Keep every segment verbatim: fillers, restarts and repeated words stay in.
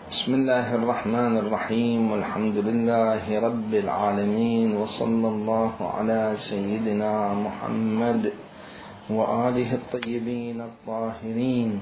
بسم الله الرحمن الرحيم، والحمد لله رب العالمين، وصلى الله على سيدنا محمد وآله الطيبين الطاهرين.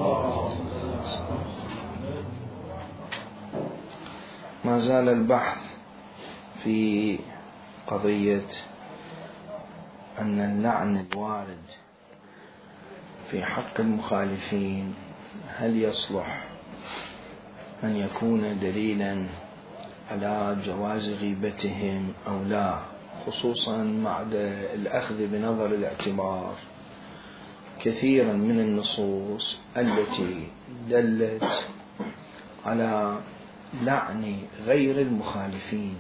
ما زال البحث في قضية أن اللعن الوارد في حق المخالفين هل يصلح أن يكون دليلا على جواز غيبتهم أو لا، خصوصا مع الأخذ بنظر الاعتبار كثيرا من النصوص التي دلت على لعن غير المخالفين.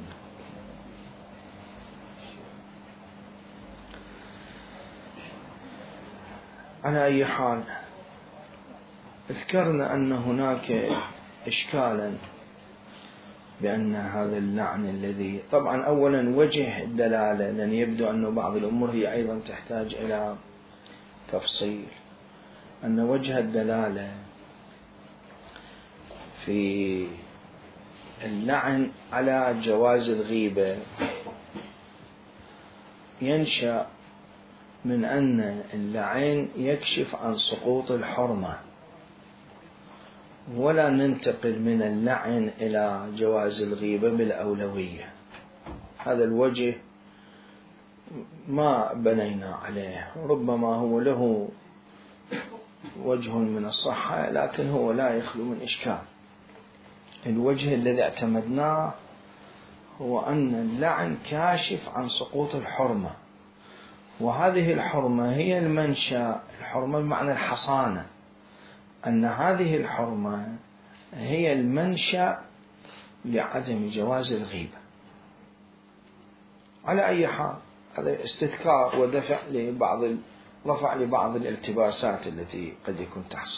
على أي حال، ذكرنا أن هناك إشكالا بأن هذا اللعن الذي طبعا أولا وجه الدلالة، لأن يبدو أن بعض الأمور هي أيضا تحتاج إلى تفصيل، أن وجه الدلالة في اللعن على جواز الغيبة ينشأ من أن اللعن يكشف عن سقوط الحرمة، ولا ننتقل من اللعن إلى جواز الغيبة بالأولوية. هذا الوجه ما بنينا عليه، ربما هو له وجه من الصحة لكن هو لا يخلو من إشكال. الوجه الذي اعتمدناه هو أن اللعن كاشف عن سقوط الحرمة، وهذه الحرمة هي المنشأ، الحرمة بمعنى الحصانة، أن هذه الحرمة هي المنشأ لعدم جواز الغيبة. على أي حال، هذا استذكار ودفع لبعض رفع لبعض الالتباسات التي قد يكون تحصل.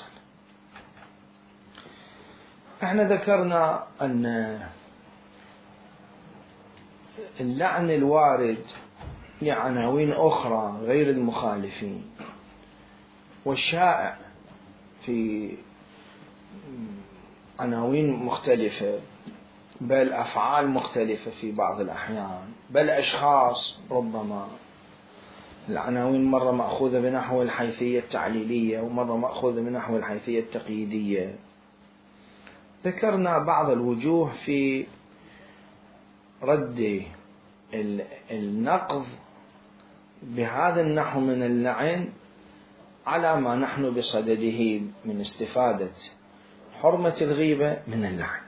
احنا ذكرنا أن اللعن الوارد لعناوين أخرى غير المخالفين والشائع في عناوين مختلفة، بل أفعال مختلفة في بعض الأحيان، بل أشخاص، ربما العناوين مرة مأخوذة بنحو الحيثية التعليلية ومرة مأخوذة بنحو الحيثية التقييدية. ذكرنا بعض الوجوه في رد النقض بهذا النحو من اللعن على ما نحن بصدده من استفادة حرمة الغيبة من اللعن.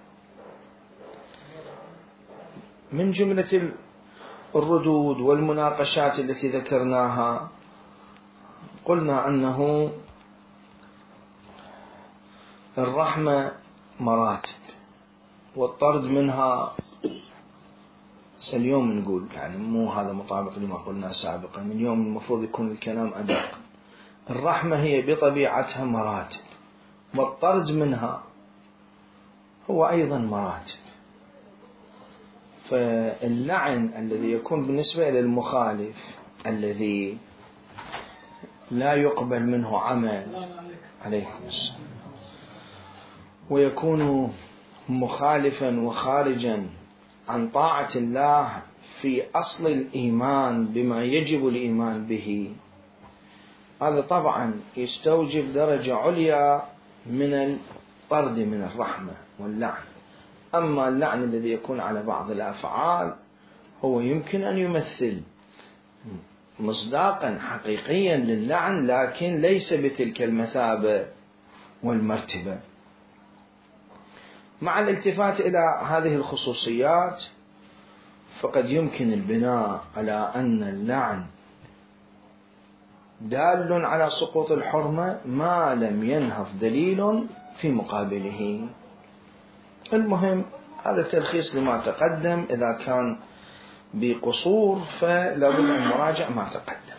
من جملة الردود والمناقشات التي ذكرناها قلنا أنه الرحمة مراتب، والطرد منها اليوم نقول يعني مو هذا مطابق لما قلنا سابقا، من اليوم المفروض يكون الكلام أدق. الرحمة هي بطبيعتها مراتب، والطرد منها هو أيضا مراتب. فاللعن الذي يكون بالنسبة للمخالف الذي لا يقبل منه عمل عليكم السلام، ويكون مخالفا وخارجا عن طاعة الله في أصل الإيمان بما يجب الإيمان به، هذا طبعا يستوجب درجة عليا من الطرد من الرحمة واللعن. أما اللعن الذي يكون على بعض الأفعال هو يمكن أن يمثل مصداقا حقيقيا للعن، لكن ليس بتلك المثابة والمرتبة. مع الالتفات إلى هذه الخصوصيات، فقد يمكن البناء على أن اللعن دال على سقوط الحرمة ما لم ينهض دليل في مقابله. المهم هذا تلخيص لما تقدم، إذا كان بقصور فلا بد أن نراجع ما تقدم.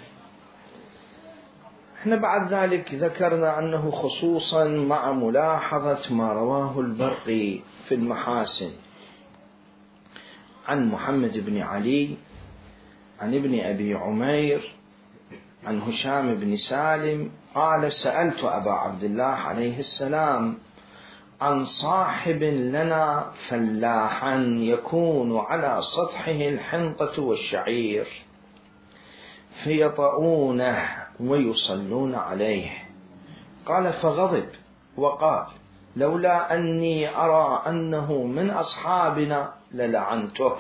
احنا بعد ذلك ذكرنا أنه خصوصا مع ملاحظة ما رواه البرقي في المحاسن عن محمد بن علي عن ابن أبي عمير عن هشام بن سالم قال: سألت أبا عبد الله عليه السلام عن صاحب لنا فلاحا يكون على سطحه الحنطة والشعير فيطؤونه ويصلون عليه. قال فغضب وقال لولا أني أرى أنه من أصحابنا للعنته،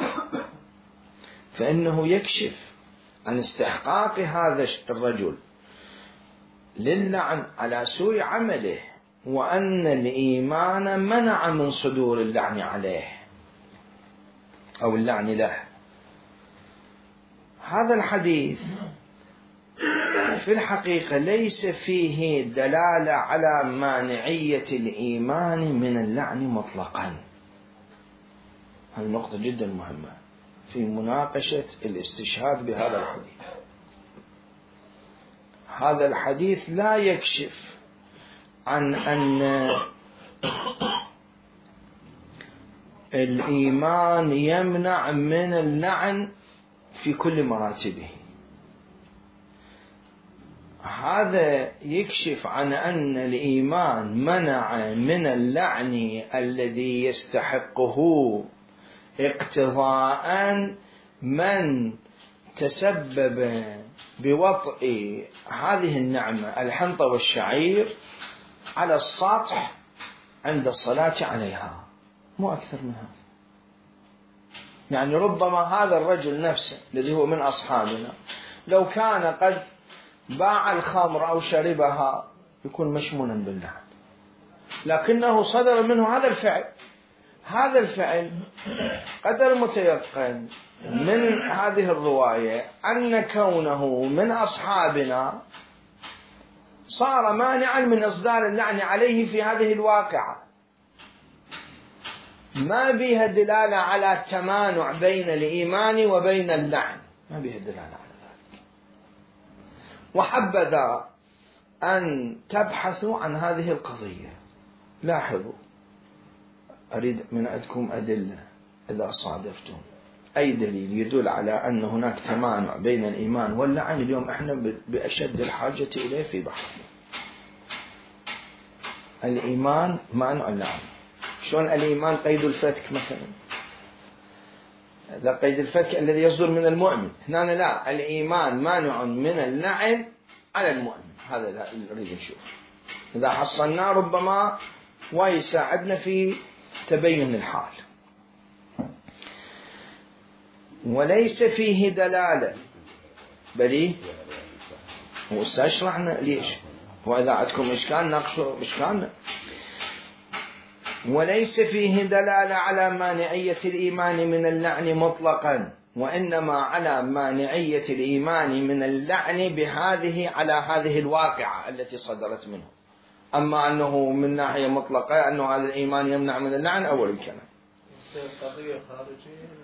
فإنه يكشف عن استحقاق هذا الرجل للعن على سوء عمله، وأن الإيمان منع من صدور اللعن عليه أو اللعن له. هذا الحديث في الحقيقة ليس فيه دلالة على مانعية الإيمان من اللعن مطلقا. هذه نقطة جدا مهمة في مناقشة الاستشهاد بهذا الحديث. هذا الحديث لا يكشف عن أن الإيمان يمنع من اللعن في كل مراتبه. هذا يكشف عن أن الإيمان منع من اللعن الذي يستحقه اقتضاء من تسبب بوطء هذه النعمة الحنطة والشعير على السطح عند الصلاة عليها، مو أكثر منها. يعني ربما هذا الرجل نفسه الذي هو من أصحابنا لو كان قد باع الخمر أو شربها يكون مشمولا باللعن، لكنه صدر منه هذا الفعل. هذا الفعل قدر متيقن من هذه الرواية أن كونه من أصحابنا صار مانعا من إصدار اللعن عليه في هذه الواقعة. ما بها دلالة على التمانع بين الإيمان وبين اللعن، ما بها دلالة على ذلك. وحبذا أن تبحثوا عن هذه القضية. لاحظوا، أريد من عندكم أدلة إذا صادفتم أي دليل يدل على أن هناك تمانع بين الإيمان واللعن. اليوم إحنا بأشد الحاجة إليه في بحث الإيمان مانع اللعن. شلون الإيمان قيد الفتك مثلا؟ هذا قيد الفتك الذي يصدر من المؤمن. هنا لا، الإيمان مانع من اللعن على المؤمن. هذا لا نريد نشوف. إذا حصلنا ربما ويساعدنا في تبين الحال. وليس فيه دلالة بلي واستشرحنا ليش، وإذا عندكم إشكال ناقشوا إشكالنا. وليس فيه دلالة على مانعية الإيمان من اللعن مطلقا، وإنما على مانعية الإيمان من اللعن بهذه على هذه الواقعة التي صدرت منه. أما أنه من ناحية مطلقة أنه هذا الإيمان يمنع من اللعن أول الكلام. قضية خارجية؟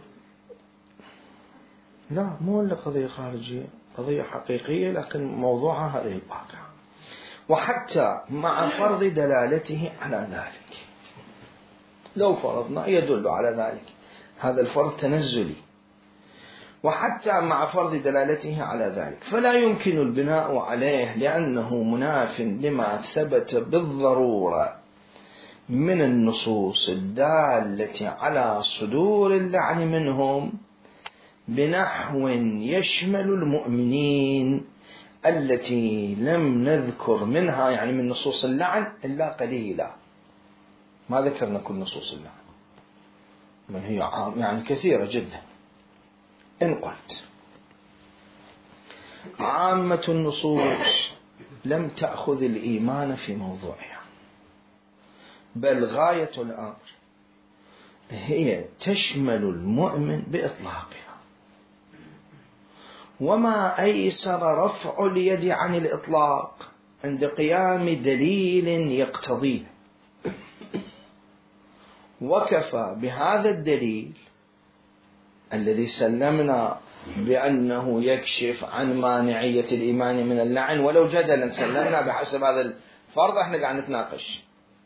لا، مو إلا قضية خارجية، قضية حقيقية لكن موضوعها هذه الواقعة. وحتى مع فرض دلالته على ذلك، لو فرضنا يدل على ذلك، هذا الفرض تنزلي. وحتى مع فرض دلالته على ذلك فلا يمكن البناء عليه، لأنه مناف لما ثبت بالضرورة من النصوص الدالة على صدور اللعن منهم بنحو يشمل المؤمنين التي لم نذكر منها، يعني من نصوص اللعن إلا قليلا. ما ذكرنا كل نصوص اللعن، من هي عام يعني كثيرة جدا. إن قلت عامة النصوص لم تأخذ الإيمان في موضوعها، بل غاية الأمر هي تشمل المؤمن بإطلاقها، وما أيسر رفع اليد عن الإطلاق عند قيام دليل يقتضيه. وكفى بهذا الدليل الذي سلمنا بأنه يكشف عن مانعية الإيمان من اللعن، ولو جدلا سلمنا بحسب هذا الفرض، احنا قاعد نتناقش.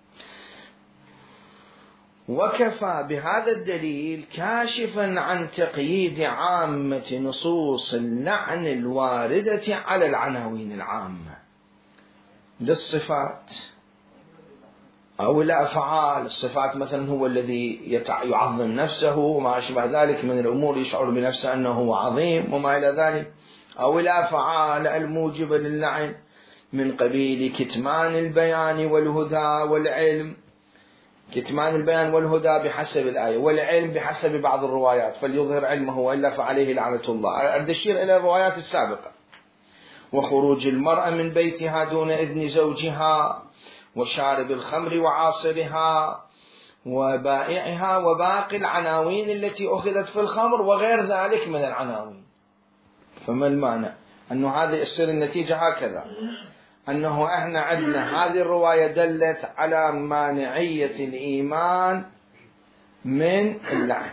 وكفى بهذا الدليل كاشفا عن تقييد عامة نصوص اللعن الواردة على العناوين العامة للصفات أو الأفعال، الصفات مثلا هو الذي يعظم نفسه وما أشبه ذلك من الأمور، يشعر بنفسه أنه عظيم وما إلى ذلك. أو الأفعال الموجبة للعن من قبيل كتمان البيان والهدى والعلم. كتمان البيان والهدى بحسب الآية، والعلم بحسب بعض الروايات، فليظهر علمه وإلا فعليه لعنة الله. أريد أشير إلى الروايات السابقة. وخروج المرأة من بيتها دون إذن زوجها، وشارب الخمر وعاصرها وبائعها، وباقي العناوين التي أخذت في الخمر وغير ذلك من العناوين. فما المعنى؟ أنه هذه السر النتيجة هكذا، أنه إحنا عندنا هذه الرواية دلت على مانعية الإيمان من اللعن،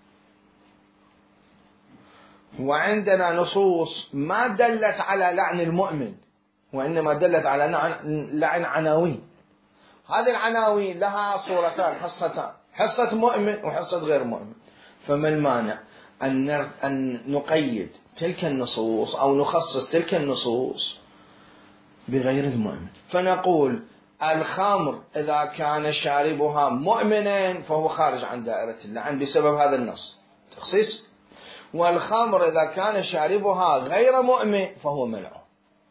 وعندنا نصوص ما دلت على لعن المؤمن، وإنما دلت على لعن عناوين. هذه العناوين لها صورتان، حصتان، حصة مؤمن وحصة غير مؤمن. فما المانع أن أن نقيد تلك النصوص أو نخصص تلك النصوص بغير المؤمن، فنقول الخمر إذا كان شاربها مؤمنا فهو خارج عن دائرة اللعن بسبب هذا النص تخصيص، والخمر إذا كان شاربها غير مؤمن فهو ملعون.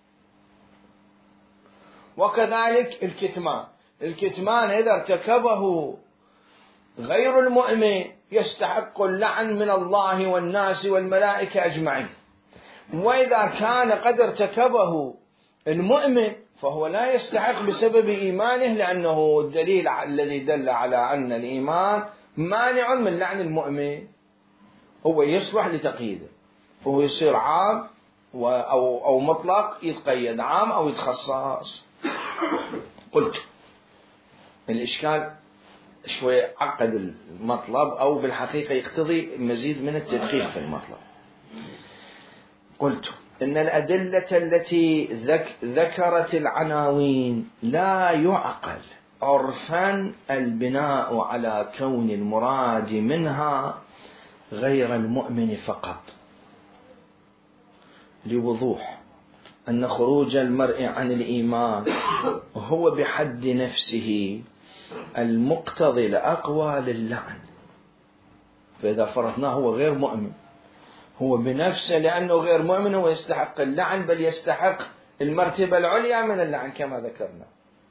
وكذلك الكتمان، الكتمان إذا ارتكبه غير المؤمن يستحق اللعن من الله والناس والملائكة أجمعين، وإذا كان قد ارتكبه المؤمن فهو لا يستحق بسبب إيمانه، لأنه الدليل الذي دل على أن الإيمان مانع من لعن المؤمن هو يصلح لتقييده، فهو يصير عام أو أو مطلق، يتقيد عام أو يتخصص. قلت الإشكال شوي عقد المطلب، أو بالحقيقة يقتضي مزيد من التدقيق في المطلب. قلت إن الأدلة التي ذك ذكرت العناوين لا يعقل عرفا البناء على كون المراد منها غير المؤمن فقط، لوضوح أن خروج المرء عن الإيمان هو بحد نفسه المقتضي الأقوى للعن. فإذا فرضناه هو غير مؤمن، هو بنفسه لأنه غير مؤمن هو يستحق اللعن، بل يستحق المرتبة العليا من اللعن كما ذكرنا.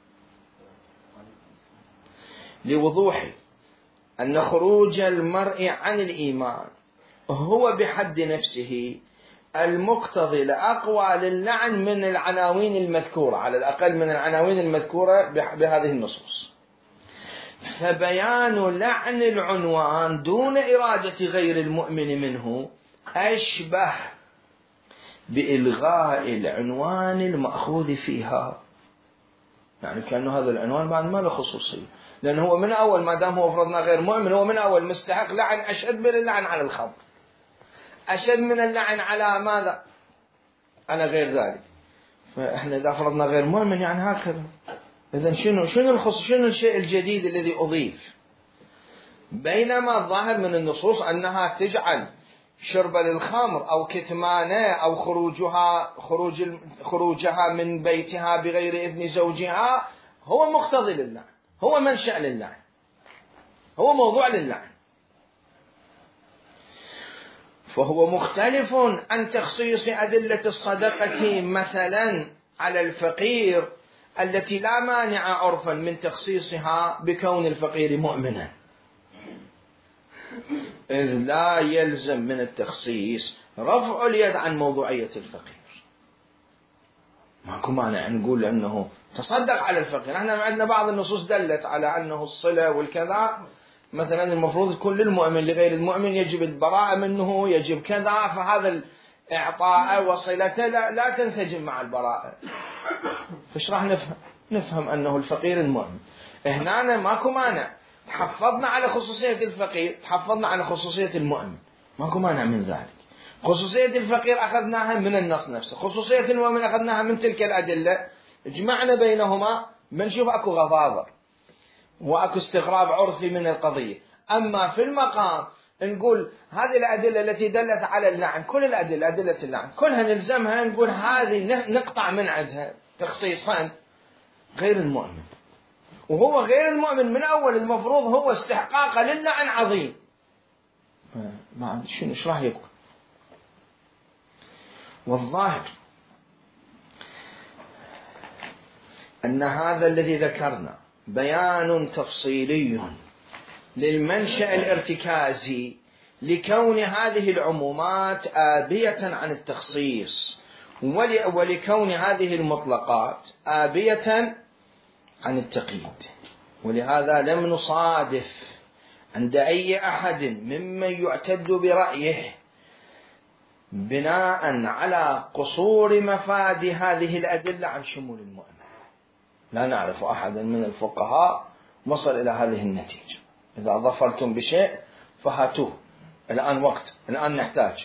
لوضوح أن خروج المرء عن الإيمان هو بحد نفسه المقتضي الأقوى للعن من العناوين المذكورة، على الأقل من العناوين المذكورة بهذه النصوص. فبيان لعن العنوان دون إرادة غير المؤمن منه أشبه بإلغاء العنوان المأخوذ فيها، يعني كأنه هذا العنوان بعد ما له خصوصية، لأنه هو من أول ما دام هو فرضنا غير مؤمن هو من أول مستحق لعن أشد من اللعن على الخمر، أشد من اللعن على ماذا؟ على غير ذلك. فإحنا إذا فرضنا غير مؤمن يعني هكذا. إذن شنو شنو الخصوص، شنو الشيء الجديد الذي أضيف؟ بينما الظاهر من النصوص أنها تجعل شرب للخمر أو كتمانه أو خروجها خروج خروجها من بيتها بغير إذن زوجها هو مقتضي للعن، هو منشأ للعن، هو موضوع للعن. فهو مختلف عن تخصيص أدلة الصدقة مثلا على الفقير التي لا مانع عرفا من تخصيصها بكون الفقير مؤمنا، إذ لا يلزم من التخصيص رفع اليد عن موضوعية الفقير. ماكو مانع نقول أنه تصدق على الفقير. احنا عندنا بعض النصوص دلت على أنه الصلة والكذا مثلا المفروض تكون للمؤمن، لغير المؤمن يجب البراءة منه، يجب كذا، فهذا الإعطاء وصلته لا, لا تنسجم مع البراءة. فايش راح نفهم؟ نفهم أنه الفقير المؤمن. هنا ماكو مانع، تحفظنا على خصوصية الفقير، تحفظنا على خصوصية المؤمن، ماكو مانع من ذلك. خصوصية الفقير أخذناها من النص نفسه، خصوصية المؤمن أخذناها من تلك الأدلة، جمعنا بينهما بنشوف أكو غضاضة وأكو استغراب عرفي من القضية. أما في المقام نقول هذه الأدلة التي دلت على اللعن، كل الأدلة أدلة اللعن كلها نلزمها، نقول هذه نقطع من عندها تخصيصا غير المؤمن. وهو غير المؤمن من أول، المفروض هو استحقاقه للعن عظيم. ما شنو ايش راح يقول؟ والظاهر أن هذا الذي ذكرنا بيان تفصيلي للمنشأ الارتكازي لكون هذه العمومات آبية عن التخصيص، ولكون هذه المطلقات آبية عن التقييد. ولهذا لم نصادف عند أي أحد ممن يعتد برأيه بناء على قصور مفاد هذه الأدلة عن شمول المؤمن. لا نعرف أحدا من الفقهاء وصل إلى هذه النتيجة. إذا ظفرتم بشيء فهاتوه، الآن وقت، الآن نحتاج.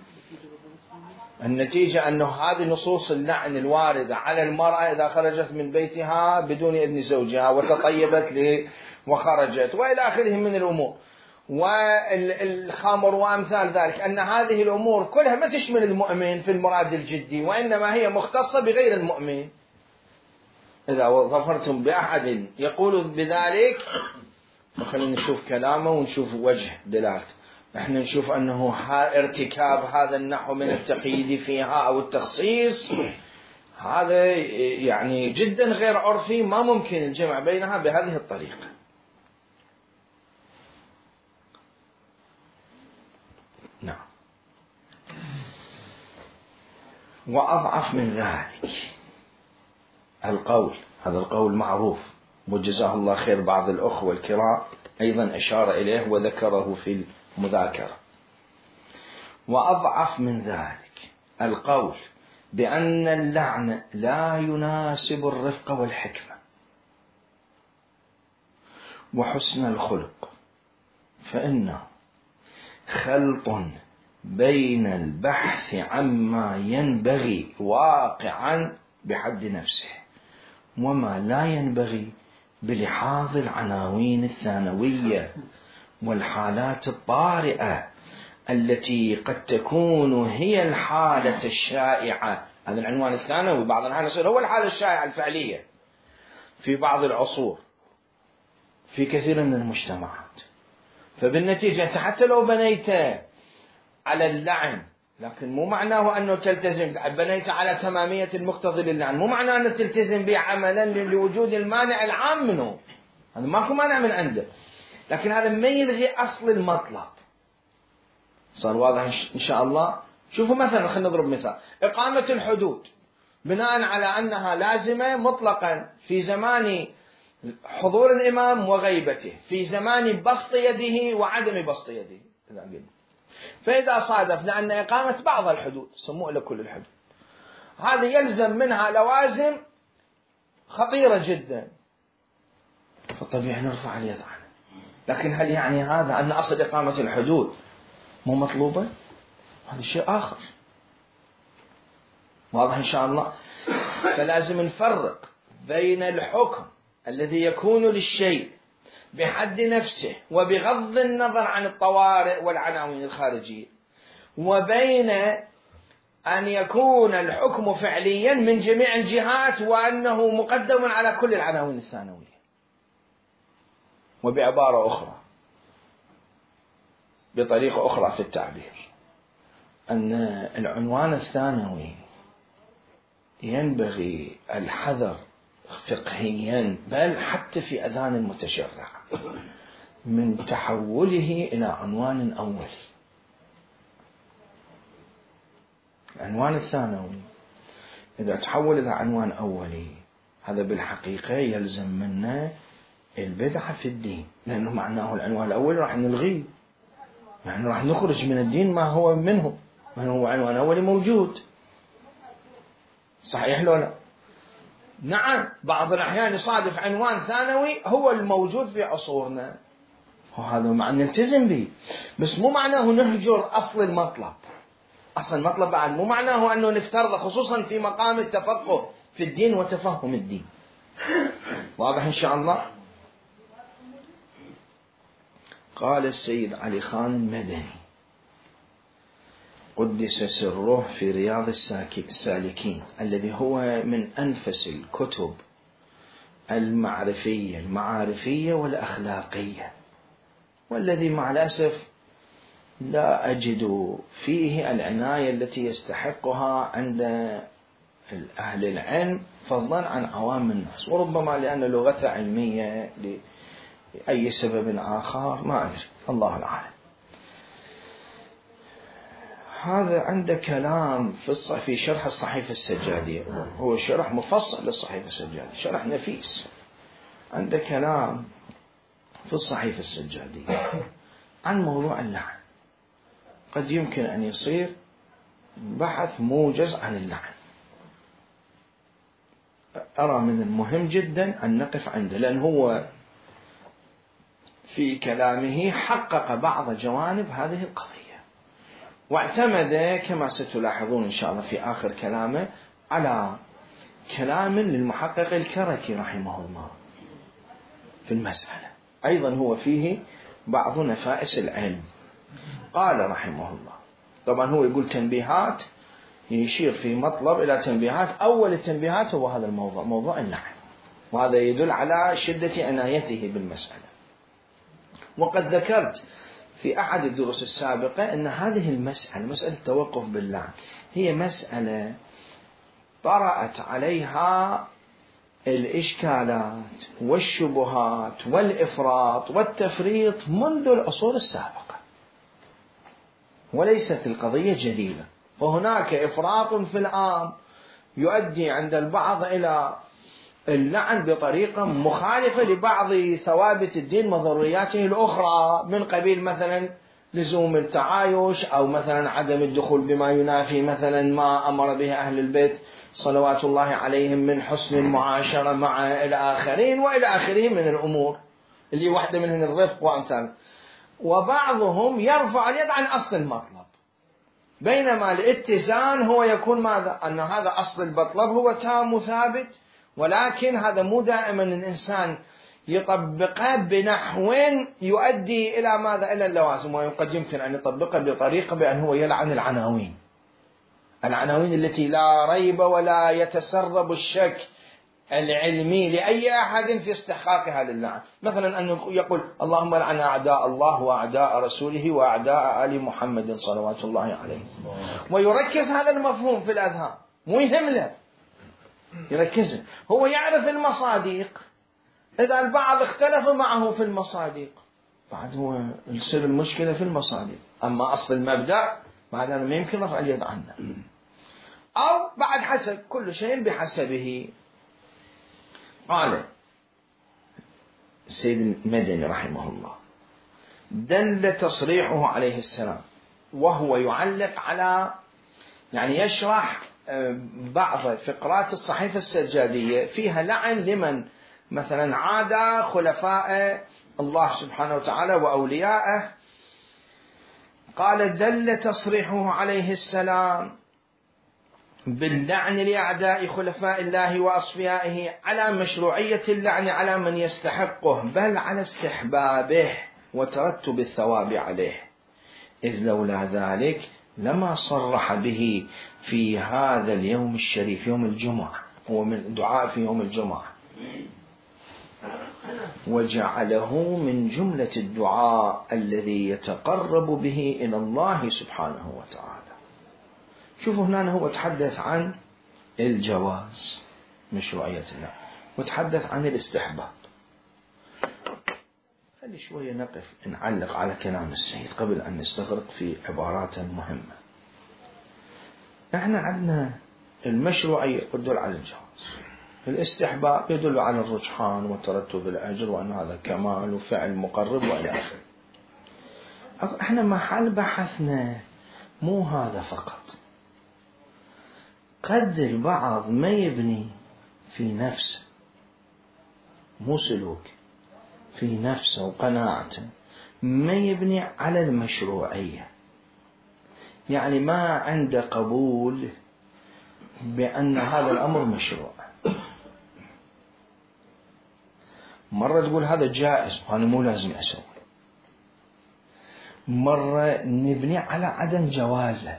النتيجة أنه هذه نصوص اللعن الواردة على المرأة إذا خرجت من بيتها بدون إذن زوجها وتطيبت له وخرجت وإلى آخره من الأمور، والخمر وأمثال ذلك، أن هذه الأمور كلها ما تشمل المؤمن في المراد الجدي، وإنما هي مختصة بغير المؤمن. إذا ظفرتم بأحد يقول بذلك فخلينا نشوف كلامه ونشوف وجه دلالته. احنا نشوف أنه ارتكاب هذا النحو من التقييد فيها أو التخصيص هذا يعني جدا غير عرفي، ما ممكن الجمع بينها بهذه الطريقة. نعم. وأضعف من ذلك القول، هذا القول معروف وجزاه الله خير، بعض الأخوة الكرام أيضا أشار إليه وذكره في المذاكرة. وأضعف من ذلك القول بأن اللعن لا يناسب الرفق والحكمة وحسن الخلق، فإنه خلط بين البحث عما ينبغي واقعا بحد نفسه وما لا ينبغي بلحاظ العناوين الثانوية والحالات الطارئة التي قد تكون هي الحالة الشائعة. هذا العنوان الثانوي بعض الأحيان يصير هو الحالة الشائعة الفعلية في بعض العصور في كثير من المجتمعات. فبالنتيجة أنت حتى لو بنيت على اللعن، لكن مو معناه أنه تلتزم، بنيت على تمامية المقتضي للعن، مو معناه أنه تلتزم به عملا لوجود المانع العام منه، هذا ماكو مانع من عنده، لكن هذا ما يلغي أصل المطلب. صار واضح إن شاء الله؟ شوفوا مثلا، خلينا نضرب مثال، إقامة الحدود بناء على أنها لازمة مطلقا في زمان حضور الإمام وغيبته، في زمان بسط يده وعدم بسط يده. فإذا صادفنا أن إقامة بعض الحدود، سموه لكل الحدود، هذا يلزم منها لوازم خطيرة جدا، فالطبيعي نرفع اليد عنه. لكن هل يعني هذا أن أصل إقامة الحدود مو مطلوبة؟ هذا شيء آخر. واضح إن شاء الله؟ فلازم نفرق بين الحكم الذي يكون للشيء بحد نفسه وبغض النظر عن الطوارئ والعناوين الخارجية، وبين أن يكون الحكم فعليا من جميع الجهات وأنه مقدم على كل العناوين الثانوية. وبعبارة أخرى، بطريقة أخرى في التعبير، أن العنوان الثانوي ينبغي الحذر فقهيا بل حتى في أذهان المتشرع من تحوله إلى عنوان أولي. العنوان الثانوي إذا تحول إلى عنوان أولي هذا بالحقيقة يلزم منا البدعة في الدين، لأنه معناه العنوان الأولي راح نلغيه، يعني راح نخرج من الدين ما هو منه، ما هو عنوان أولي موجود. صحيح لو لا؟ نعم، بعض الأحيان يصادف عنوان ثانوي هو الموجود في عصورنا، وهذا مع نلتزم به، بس مو معناه نهجر أصل المطلب. أصل المطلب بعد مو معناه أنه نفترض، خصوصا في مقام التفقه في الدين وتفهم الدين. واضح إن شاء الله؟ قال السيد علي خان المدني قدس سره في رياض السالكين، الذي هو من أنفس الكتب المعرفية المعارفية والأخلاقية، والذي مع الأسف لا أجد فيه العناية التي يستحقها عند أهل العلم فضلا عن عوام الناس، وربما لأن لغته علمية لأي سبب آخر ما أدري، الله العالم. هذا عنده كلام في في شرح الصحيفة السجادية، هو شرح مفصل للصحيفة السجادية، شرح نفيس. عنده كلام في الصحيفة السجادية عن موضوع اللعن. قد يمكن أن يصير بحث موجز عن اللعن، أرى من المهم جدا أن نقف عنده، لأن هو في كلامه حقق بعض جوانب هذه القضية، واعتمد كما ستلاحظون إن شاء الله في آخر كلامه على كلام للمحقق الكركي رحمه الله في المسألة، أيضا هو فيه بعض نفائس العلم. قال رحمه الله، طبعا هو يقول تنبيهات، يشير في مطلب إلى تنبيهات. أول التنبيهات هو هذا الموضوع، موضوع اللعن، وهذا يدل على شدة عنايته بالمسألة. وقد ذكرت في أحد الدروس السابقة أن هذه المسألة، مسألة التوقف باللعن، هي مسألة طرأت عليها الإشكالات والشبهات والإفراط والتفريط منذ العصور السابقة، وليست القضية جديدة. فهناك إفراط في العام يؤدي عند البعض إلى اللعن بطريقة مخالفة لبعض ثوابت الدين وضرورياته الأخرى، من قبيل مثلا لزوم التعايش، أو مثلا عدم الدخول بما ينافي مثلا ما أمر به أهل البيت صلوات الله عليهم من حسن المعاشرة مع الآخرين وإلى آخره من الأمور اللي واحدة منهم الرفق وأمثال. وبعضهم يرفع اليد عن أصل المطلب، بينما الاتزان هو يكون ماذا؟ أن هذا أصل المطلب هو تام ثابت، ولكن هذا مو دائما الإنسان يطبقه بنحو يؤدي إلى ماذا؟ إلى اللوازم. وقد يمكن أن يطبقه بطريقة بأن هو يلعن العناوين، العناوين التي لا ريب ولا يتسرب الشك العلمي لأي أحد في استحقاقها للعن. مثلا أن يقول اللهم لعن أعداء الله وأعداء رسوله وأعداء آل محمد صلوات الله عليه، ويركز هذا المفهوم في الأذهان، مو يهمله، يركزه. هو يعرف المصادق، إذا البعض اختلفوا معه في المصادق بعد هو يصير المشكلة في المصادق، أما أصل المبدأ بعد هذا ما يمكن رفع اليد عنه، أو بعد حسب كل شيء بحسبه. قال السيد المدني رحمه الله: دل تصريحه عليه السلام، وهو يعلق على يعني يشرح بعض فقرات الصحيفة السجادية فيها لعن لمن مثلا عاد خلفاء الله سبحانه وتعالى وأولياءه. قال: دل تصريحه عليه السلام باللعن لأعداء خلفاء الله وأصفيائه على مشروعية اللعن على من يستحقه، بل على استحبابه وترتب الثواب عليه، إذ لولا ذلك لما صرح به في هذا اليوم الشريف، يوم الجمعة، هو من دعاء في يوم الجمعة، وجعله من جملة الدعاء الذي يتقرب به إلى الله سبحانه وتعالى. شوفوا هنا هو تحدث عن الجواز، مشروعية الله، وتحدث عن الاستحباب. خلي شوية نقف نعلق على كلام السيد قبل أن نستغرق في عبارات مهمة. احنا عندنا المشروعية يدل على الجواز، الاستحباب يدل على الرجحان وترتب الأجر وأن هذا كمال وفعل مقرب وإلى آخره. احنا محل بحثنا مو هذا فقط، قد البعض ما يبني في نفسه، مو سلوك، في نفسه وقناعته، ما يبني على المشروعية، يعني ما عنده قبول بأن هذا الأمر مشروع. مرة تقول هذا جائز وأنا مو لازم أسوي، مرة نبني على عدم جوازه.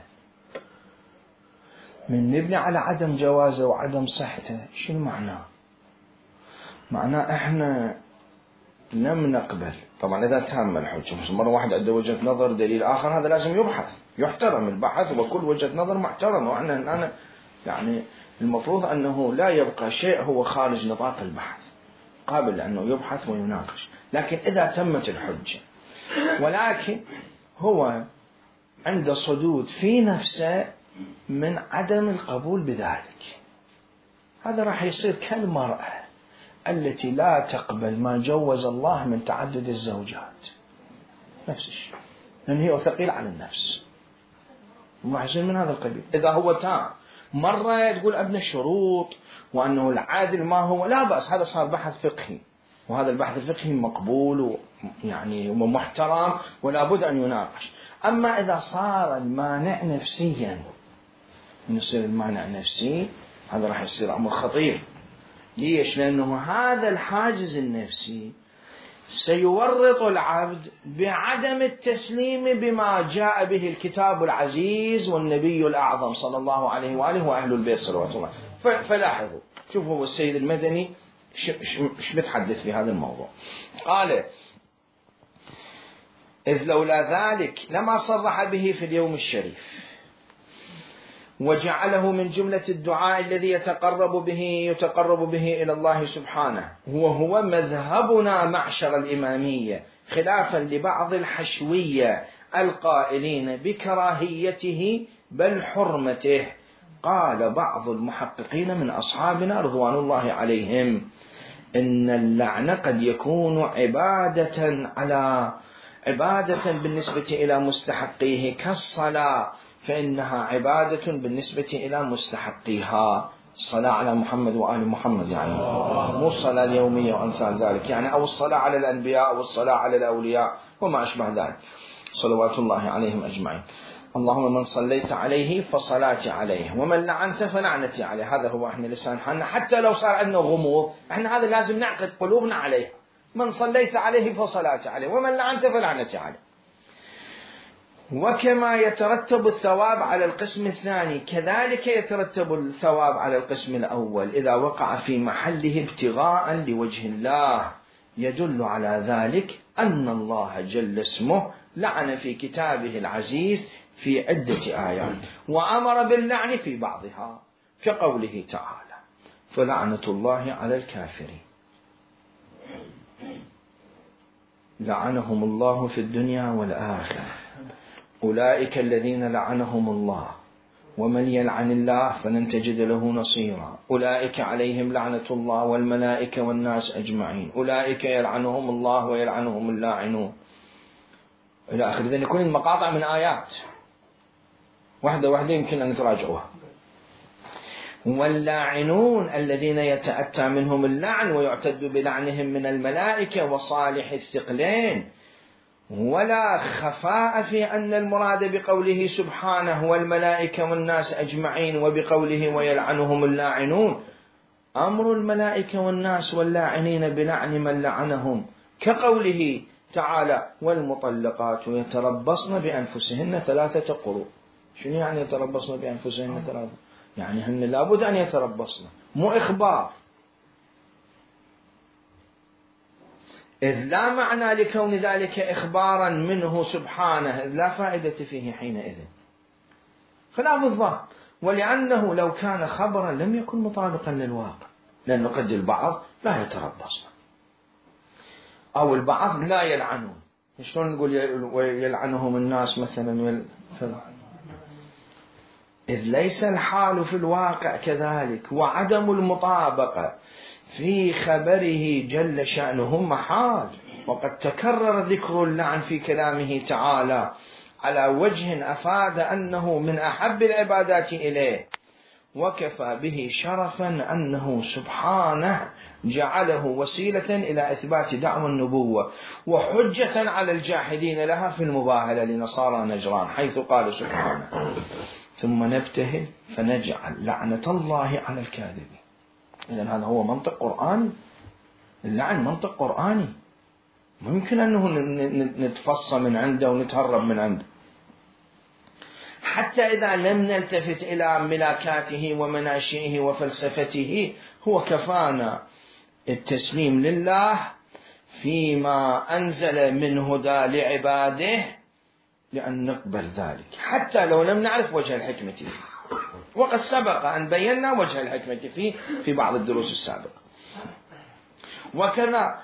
من نبني على عدم جوازه وعدم صحته شنو معناه؟ معناه إحنا لم نقبل. طبعا إذا تم الحجة، مرة واحد عنده وجهة نظر دليل آخر، هذا لازم يبحث، يحترم البحث وكل وجهة نظر محترمة، وإحنا أنا يعني المفروض أنه لا يبقى شيء هو خارج نطاق البحث، قابل أنه يبحث ويناقش. لكن إذا تمت الحجة ولكن هو عنده صدود في نفسه من عدم القبول بذلك، هذا راح يصير كالمرأة التي لا تقبل ما جوز الله من تعدد الزوجات، نفس الشيء، لأن هي ثقيل على النفس، وما يصير من هذا القبيل. إذا هو تام مرة تقول أبنى الشروط وأنه العادل ما هو، لا بأس، هذا صار بحث فقهي، وهذا البحث الفقهي مقبول ويعني ومحترم ولا بد أن يناقش. أما إذا صار المانع نفسيا، يصير المانع نفسي، هذا راح يصير أمر خطير. ليش؟ لأنه هذا الحاجز النفسي سيورط العبد بعدم التسليم بما جاء به الكتاب العزيز والنبي الأعظم صلى الله عليه وآله وأهل البيت صلوات الله. فلاحظوا، شوفوا السيد المدني ايش بتحدث في هذا الموضوع. قال: إذ لولا ذلك لما صرح به في اليوم الشريف وجعله من جملة الدعاء الذي يتقرب به يتقرب به إلى الله سبحانه، وهو مذهبنا معشر الإمامية، خلافا لبعض الحشوية القائلين بكراهيته بل حرمته. قال بعض المحققين من أصحابنا رضوان الله عليهم: إن اللعن قد يكون عبادة على عبادة بالنسبة إلى مستحقيه كالصلاة، فإنها عبادة بالنسبة إلى مستحقيها، الصلاة على محمد وآل محمد، يعني مو الصلاة اليومية وأمثال ذلك، يعني أو الصلاة على الأنبياء أو الصلاة على الأولياء وما أشبه ذلك صلوات الله عليهم أجمعين. اللهم من صليت عليه فصلاتي عليه، ومن لعنت فلعنتي عليه. هذا هو احنا لسان حالنا، حتى لو صار عندنا غموض احنا هذا لازم نعقد قلوبنا عليه. من صليت عليه فصلاتي عليه، ومن لعنت فلعنتي عليه. وكما يترتب الثواب على القسم الثاني كذلك يترتب الثواب على القسم الأول إذا وقع في محله ابتغاء لوجه الله. يدل على ذلك أن الله جل اسمه لعن في كتابه العزيز في عدة آيات، وأمر باللعن في بعضها، كقوله تعالى: فلعنة الله على الكافرين، لعنهم الله في الدنيا والآخرة، أولئك الذين لعنهم الله، ومن يلعن الله فلن تجد له نصيرا، أولئك عليهم لعنة الله والملائكة والناس أجمعين، أولئك يلعنهم الله ويلعنهم اللاعنون، إلى آخر. إذن يكون المقاطع من آيات واحدة واحدة يمكن أن نتراجعوها. واللاعنون الذين يتأتى منهم اللعن ويعتد بلعنهم من الملائكة وصالح الثقلين، ولا خفاء في أن المراد بقوله سبحانه والملائكة والناس أجمعين وبقوله ويلعنهم اللاعنون أمر الملائكة والناس واللاعنين بلعن من لعنهم، كقوله تعالى: والمطلقات يتربصن بأنفسهن ثلاثة قروء. شنو يعني يتربصن بأنفسهن ثلاثة؟ يعني هن لابد أن يتربصن، مو إخبار، إذ لا معنى لكون ذلك إخبارا منه سبحانه، إذ لا فائدة فيه حينئذ، خلاف الظاهر. ولأنه لو كان خبرا لم يكن مطابقا للواقع، لأنه قد البعض لا يتربصن أو البعض لا يلعنون. شلون نقول يلعنهم الناس مثلا؟ إذ ليس الحال في الواقع كذلك، وعدم المطابقة في خبره جل شأنه محال. وقد تكرر ذكر اللعن في كلامه تعالى على وجه أفاد أنه من أحب العبادات إليه، وكفى به شرفا أنه سبحانه جعله وسيلة إلى إثبات دعوى النبوة وحجة على الجاحدين لها في المباهلة لنصارى نجران، حيث قال سبحانه: ثم نبتهل فنجعل لعنة الله على الكاذبين. إذن هذا هو منطق قرآني، اللعن منطق قرآني، ممكن أنه نتفصى من عنده ونتهرب من عنده. حتى إذا لم نلتفت إلى ملاكاته ومناشئه وفلسفته، هو كفانا التسليم لله فيما أنزل من هدى لعباده، لأن نقبل ذلك حتى لو لم نعرف وجه الحكمة فيه، وقد سبق أن بينا وجه الحكمة فيه في بعض الدروس السابقة. وكذا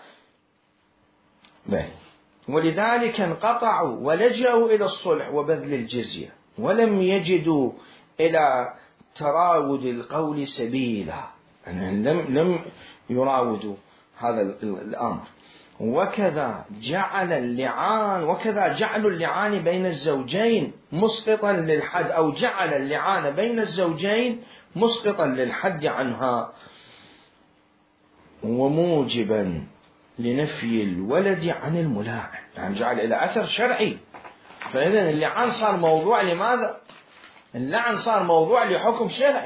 ولذلك انقطعوا ولجأوا إلى الصلح وبذل الجزية، ولم يجدوا إلى تراود القول سبيلا، يعني لم لم يراودوا هذا الأمر. وكذا جعل اللعان وكذا جعل اللعان بين الزوجين مسقطا للحد، أو جعل اللعان بين الزوجين مسقطا للحد عنها وموجبا لنفي الولد عن الملاعن، يعني جعل إلى أثر شرعي. فإذن اللعان صار موضوع لماذا؟ اللعن صار موضوع لحكم شرعي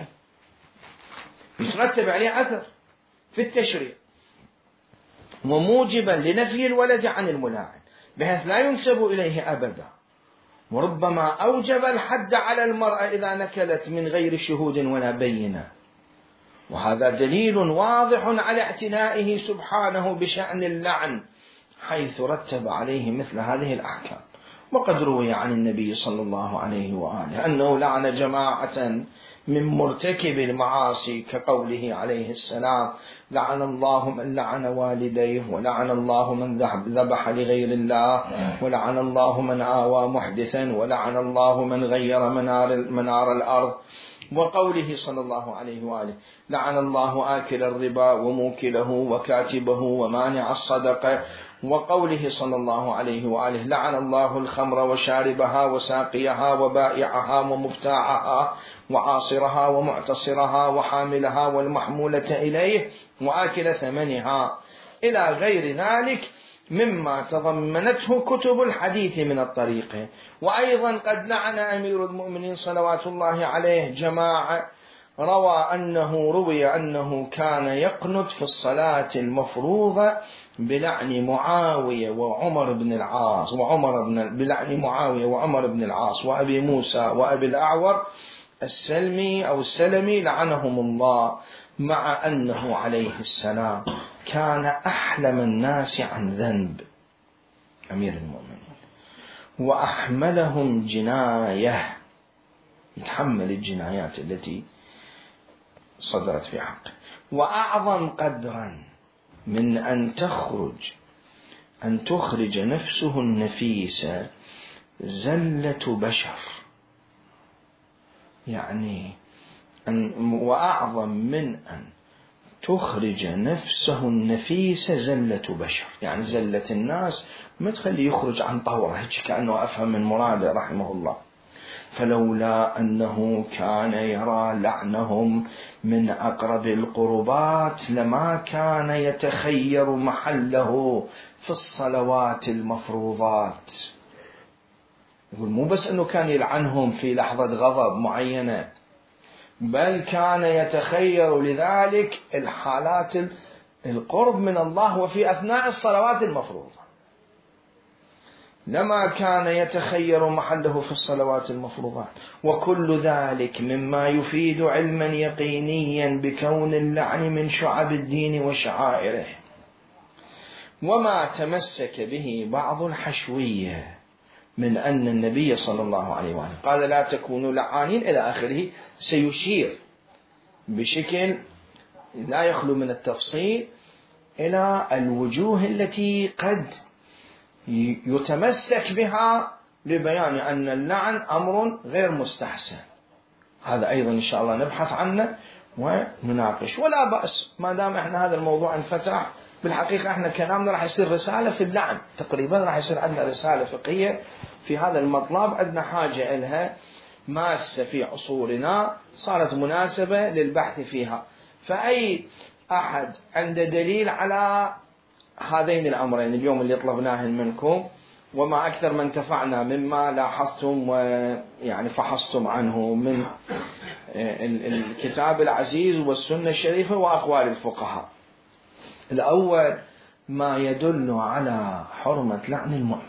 يترتب عليه أثر في التشريع، وموجبا لنفي الولد عن الملاعن بحيث لا ينسب إليه أبدا، وربما أوجب الحد على المرأة إذا نكلت من غير شهود ولا بينة. وهذا دليل واضح على اعتنائه سبحانه بشأن اللعن حيث رتب عليه مثل هذه الأحكام. وقد روي عن النبي صلى الله عليه وآله أنه لعن جماعة من مرتكب المعاصي كقوله عليه السلام: لعن الله من لعن والديه، ولعن الله من ذبح لغير الله، ولعن الله من آوى محدثا، ولعن الله من غير منار, منار الأرض. وقوله صلى الله عليه وآله: لعن الله آكل الربا وموكله وكاتبه ومانع الصدقة. وقوله صلى الله عليه وآله: لعن الله الخمر وشاربها وساقيها وبائعها ومبتاعها وعاصرها ومعتصرها وحاملها والمحمولة إليه وآكل ثمنها، إلى غير ذلك مما تضمنته كتب الحديث من الطريق. وأيضا قد لعن أمير المؤمنين صلوات الله عليه جماعة روى أنه روي أنه كان يقنت في الصلاة المفروضة بلعن معاوية وعمر بن العاص وعمر بن بلعن معاوية وعمر بن العاص وأبي موسى وأبي الأعور السلمي أو السلمي لعنهم الله، مع أنه عليه السلام كان أحلم الناس عن ذنب أمير المؤمنين وأحملهم جناية، يتحمل الجنايات التي صدرت في حقه، وأعظم قدرا من أن تخرج أن تخرج نفسه النفيسة زلة بشر، يعني أن وأعظم من أن تخرج نفسه النفيسة زلة بشر، يعني زلة الناس ما تخلي يخرج عن طوره هيك كأنه أفهم من مراده رحمه الله. فلولا أنه كان يرى لعنهم من أقرب القربات لما كان يتخير محله في الصلوات المفروضات. يقول مو بس أنه كان يلعنهم في لحظة غضب معينة، بل كان يتخير لذلك الحالات القرب من الله وفي أثناء الصلوات المفروضة، لما كان يتخير محله في الصلوات المفروضات. وكل ذلك مما يفيد علما يقينيا بكون اللعن من شعب الدين وشعائره. وما تمسك به بعض الحشوية من أن النبي صلى الله عليه وآله قال لا تكونوا لعانين إلى آخره، سيشير بشكل لا يخلو من التفصيل إلى الوجوه التي قد يتمسك بها لبيان أن اللعن أمر غير مستحسن. هذا أيضا إن شاء الله نبحث عنه ونناقش، ولا بأس ما دام إحنا هذا الموضوع انفتح. بالحقيقة إحنا كلامنا راح يصير رسالة في اللعن، تقريبا راح يصير عندنا رسالة فقهية في هذا المطلب، عندنا حاجة إلها ماسة في عصورنا صارت مناسبة للبحث فيها. فأي أحد عنده دليل على هذين الأمرين اليوم اللي طلبناه منكم، وما أكثر ما انتفعنا مما لاحظتم ويعني فحصتم عنه من الكتاب العزيز والسنة الشريفة وأقوال الفقهاء. الأول ما يدل على حرمة لعن المؤمن.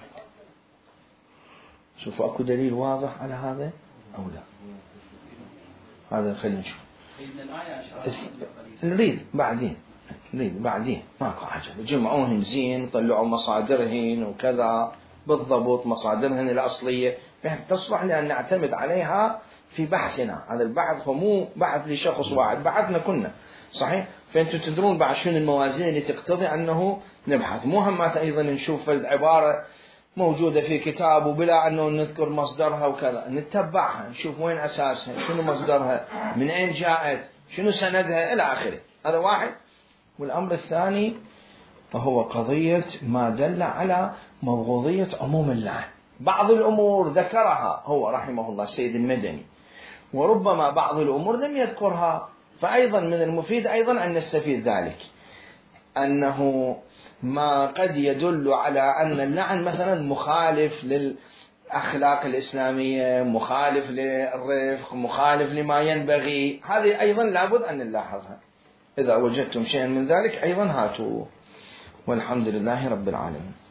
شوفوا أكو دليل واضح على هذا أو لا؟ هذا خلينا نشوف، نريد بعدين بعدين ماكو حاجة، جمعوهن زين، طلعوا مصادرهن وكذا بالضبط، مصادرهن الأصلية بحيث تصلح لأن نعتمد عليها في بحثنا. هذا البحث هو مو بحث لشخص واحد، بحثنا كنا صحيح. فأنتم تدرون بعد شنو الموازين اللي تقتضي أنه نبحث. مو همات أيضا نشوف العبارة موجودة في كتاب وبلا أنه نذكر مصدرها وكذا، نتبعها نشوف وين أساسها، شنو مصدرها، من أين جاءت، شنو سندها إلى آخره. هذا واحد. والأمر الثاني فهو قضية ما دل على مبغوضية عموم اللعن. بعض الأمور ذكرها هو رحمه الله السيد المدني، وربما بعض الأمور لم يذكرها. فأيضا من المفيد أيضا أن نستفيد ذلك، أنه ما قد يدل على أن اللعن مثلا مخالف للأخلاق الإسلامية، مخالف للرفق، مخالف لما ينبغي، هذه أيضا لابد أن نلاحظها. إذا وجدتم شيئا من ذلك أيضا هاتوا. والحمد لله رب العالمين.